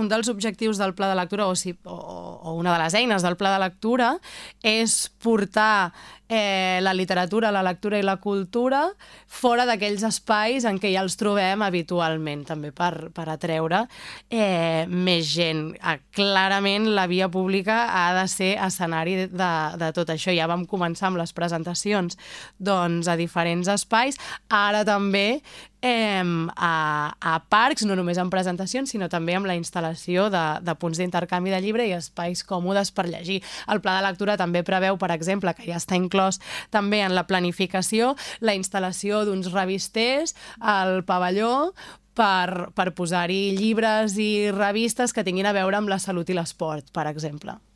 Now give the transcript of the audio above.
un dels objectius del Pla de Lectura, o una de les eines del Pla de Lectura, és portar la literatura, la lectura i la cultura fora d'aquells espais en què ja els trobem habitualment, també per atreure més gent. Clarament la via pública ha de ser escenari de tot això. Ja vam començar amb les presentacions a diferents espais, ara també a parcs, no només en presentacions, sinó també amb la instal·lació de punts d'intercanvi de llibre i espais còmodes per llegir. El Pla de Lectura també preveu, per exemple, que ja està inclòs també en la planificació, la instal·lació d'uns revisters al pavelló per posar-hi llibres i revistes que tinguin a veure amb la salut i l'esport, per exemple.